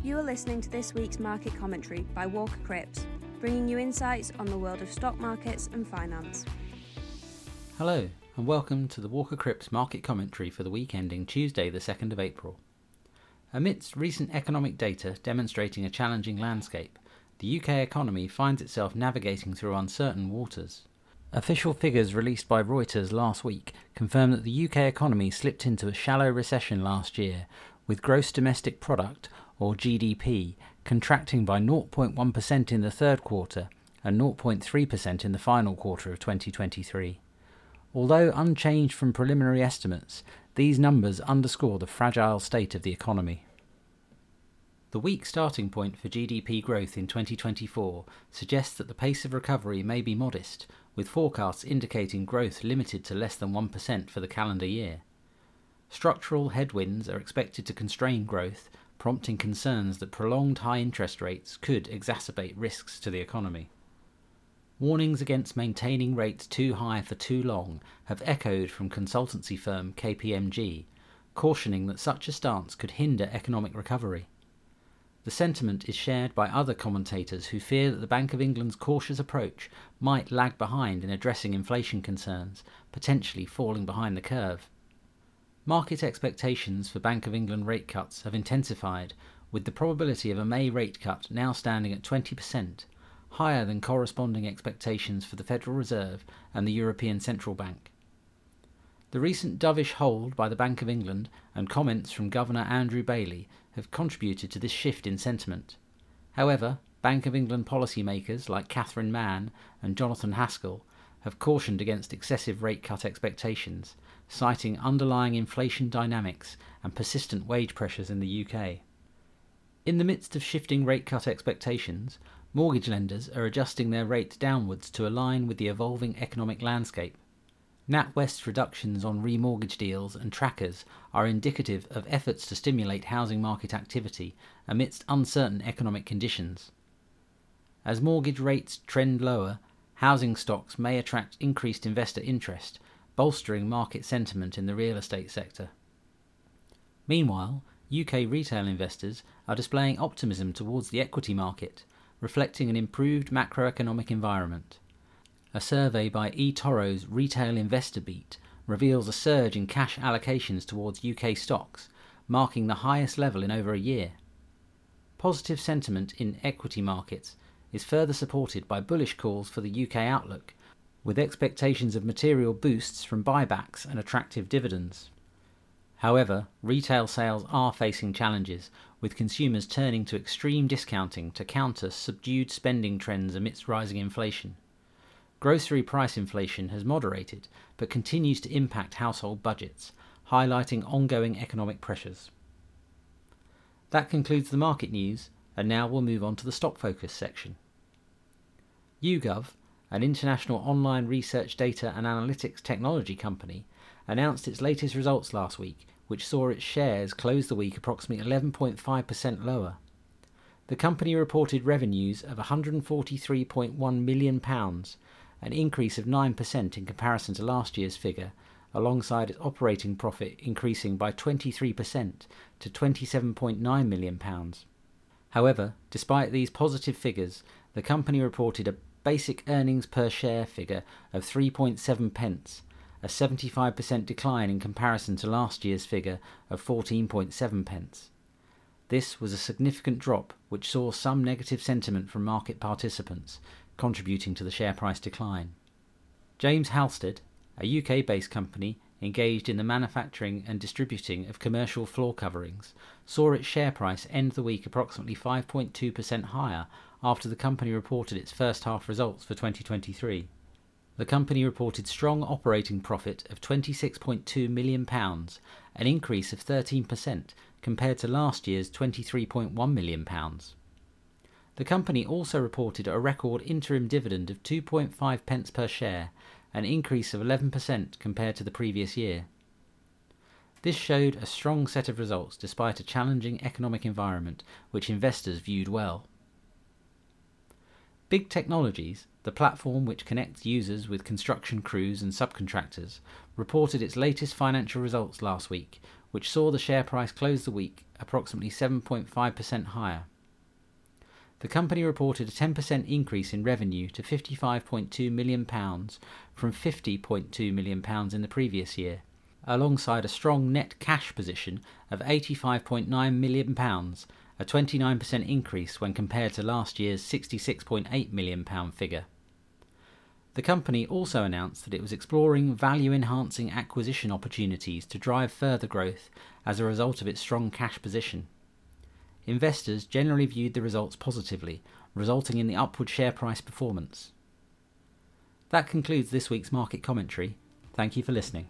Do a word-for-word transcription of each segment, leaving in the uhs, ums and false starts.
You are listening to this week's market commentary by Walker Cripps, bringing you insights on the world of stock markets and finance. Hello, and welcome to the Walker Cripps market commentary for the week ending Tuesday, the second of April. Amidst recent economic data demonstrating a challenging landscape, the U K economy finds itself navigating through uncertain waters. Official figures released by Reuters last week confirm that the U K economy slipped into a shallow recession last year, with gross domestic product, or G D P, contracting by zero point one percent in the third quarter and zero point three percent in the final quarter of twenty twenty-three. Although unchanged from preliminary estimates, these numbers underscore the fragile state of the economy. The weak starting point for G D P growth in twenty twenty-four suggests that the pace of recovery may be modest, with forecasts indicating growth limited to less than one percent for the calendar year. Structural headwinds are expected to constrain growth, prompting concerns that prolonged high interest rates could exacerbate risks to the economy. Warnings against maintaining rates too high for too long have echoed from consultancy firm K P M G, cautioning that such a stance could hinder economic recovery. The sentiment is shared by other commentators who fear that the Bank of England's cautious approach might lag behind in addressing inflation concerns, potentially falling behind the curve. Market expectations for Bank of England rate cuts have intensified, with the probability of a May rate cut now standing at twenty percent, higher than corresponding expectations for the Federal Reserve and the European Central Bank. The recent dovish hold by the Bank of England and comments from Governor Andrew Bailey have contributed to this shift in sentiment. However, Bank of England policymakers like Catherine Mann and Jonathan Haskell have cautioned against excessive rate cut expectations, citing underlying inflation dynamics and persistent wage pressures in the U K. In the midst of shifting rate cut expectations, mortgage lenders are adjusting their rates downwards to align with the evolving economic landscape. NatWest's reductions on remortgage deals and trackers are indicative of efforts to stimulate housing market activity amidst uncertain economic conditions. As mortgage rates trend lower, housing stocks may attract increased investor interest, bolstering market sentiment in the real estate sector. Meanwhile, U K retail investors are displaying optimism towards the equity market, reflecting an improved macroeconomic environment. A survey by eToro's Retail Investor Beat reveals a surge in cash allocations towards U K stocks, marking the highest level in over a year. Positive sentiment in equity markets is further supported by bullish calls for the U K outlook, with expectations of material boosts from buybacks and attractive dividends. However, retail sales are facing challenges, with consumers turning to extreme discounting to counter subdued spending trends amidst rising inflation. Grocery price inflation has moderated, but continues to impact household budgets, highlighting ongoing economic pressures. That concludes the market news, and now we'll move on to the stock focus section. YouGov, an international online research data and analytics technology company, announced its latest results last week, which saw its shares close the week approximately eleven point five percent lower. The company reported revenues of one hundred forty-three point one million pounds, an increase of nine percent in comparison to last year's figure, alongside its operating profit increasing by twenty-three percent to twenty-seven point nine million pounds. However, despite these positive figures, the company reported a basic earnings per share figure of three point seven pence, a seventy-five percent decline in comparison to last year's figure of fourteen point seven pence. This was a significant drop which saw some negative sentiment from market participants, contributing to the share price decline. James Halstead, a U K-based company engaged in the manufacturing and distributing of commercial floor coverings, saw its share price end the week approximately five point two percent higher after the company reported its first half results for twenty twenty-three. The company reported strong operating profit of twenty-six point two million pounds, an increase of thirteen percent compared to last year's twenty-three point one million pounds. The company also reported a record interim dividend of two point five pence per share, an increase of eleven percent compared to the previous year. This showed a strong set of results despite a challenging economic environment which investors viewed well. Big Technologies, the platform which connects users with construction crews and subcontractors, reported its latest financial results last week, which saw the share price close the week approximately seven point five percent higher. The company reported a ten percent increase in revenue to fifty-five point two million pounds from fifty point two million pounds in the previous year, alongside a strong net cash position of eighty-five point nine million pounds, a twenty-nine percent increase when compared to last year's sixty-six point eight million pounds figure. The company also announced that it was exploring value-enhancing acquisition opportunities to drive further growth as a result of its strong cash position. Investors generally viewed the results positively, resulting in the upward share price performance. That concludes this week's market commentary. Thank you for listening.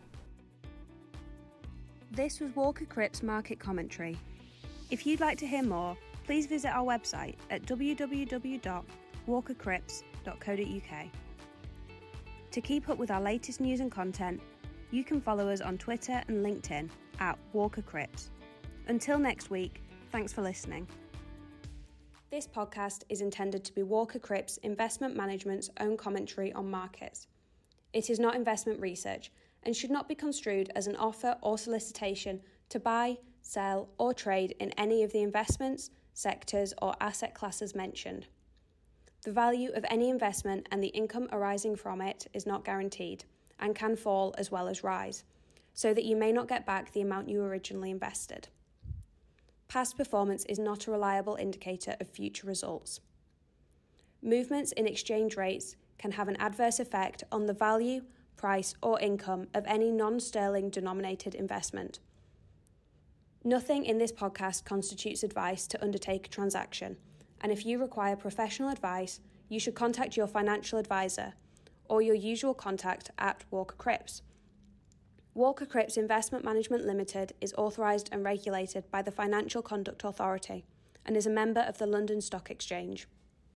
This was Walker Cripps Market Commentary. If you'd like to hear more, please visit our website at w w w dot walker cripps dot co dot u k. To keep up with our latest news and content, you can follow us on Twitter and LinkedIn at Walker Cripps. Until next week, thanks for listening. This podcast is intended to be Walker Cripps Investment Management's own commentary on markets. It is not investment research and should not be construed as an offer or solicitation to buy, sell, or trade in any of the investments, sectors, or asset classes mentioned. The value of any investment and the income arising from it is not guaranteed and can fall as well as rise, so that you may not get back the amount you originally invested. Past performance is not a reliable indicator of future results. Movements in exchange rates can have an adverse effect on the value, price, or income of any non-sterling denominated investment. Nothing in this podcast constitutes advice to undertake a transaction, and if you require professional advice, you should contact your financial advisor or your usual contact at Walker Cripps. Walker Cripps Investment Management Limited is authorised and regulated by the Financial Conduct Authority and is a member of the London Stock Exchange.